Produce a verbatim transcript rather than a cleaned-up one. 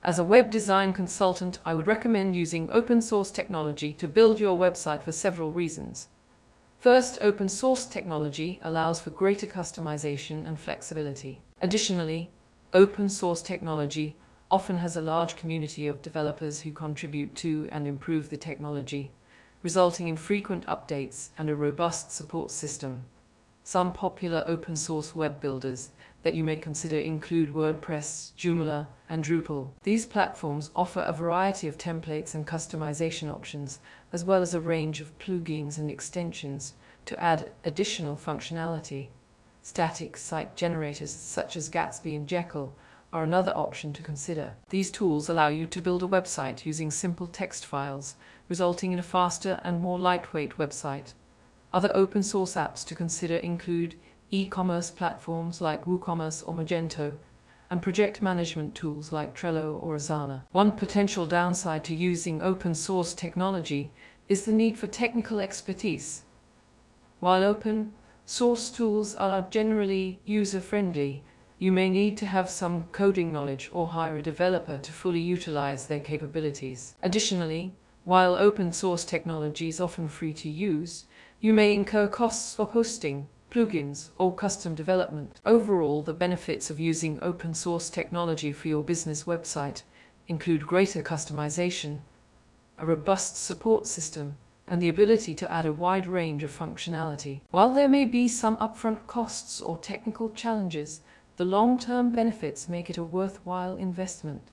As a web design consultant, I would recommend using open source technology to build your website for several reasons. First, open source technology allows for greater customization and flexibility. Additionally, open source technology often has a large community of developers who contribute to and improve the technology, resulting in frequent updates and a robust support system. Some popular open source web builders that you may consider include WordPress, Joomla, and Drupal. These platforms offer a variety of templates and customization options, as well as a range of plugins and extensions to add additional functionality. Static site generators such as Gatsby and Jekyll are another option to consider. These tools allow you to build a website using simple text files, resulting in a faster and more lightweight website. Other open source apps to consider include e-commerce platforms like WooCommerce or Magento, and project management tools like Trello or Asana. One potential downside to using open source technology is the need for technical expertise. While open source tools are generally user-friendly, you may need to have some coding knowledge or hire a developer to fully utilize their capabilities. Additionally, while open source technology is often free to use, you may incur costs for hosting, plugins, or custom development. Overall, the benefits of using open source technology for your business website include greater customization, a robust support system, and the ability to add a wide range of functionality. While there may be some upfront costs or technical challenges, the long-term benefits make it a worthwhile investment.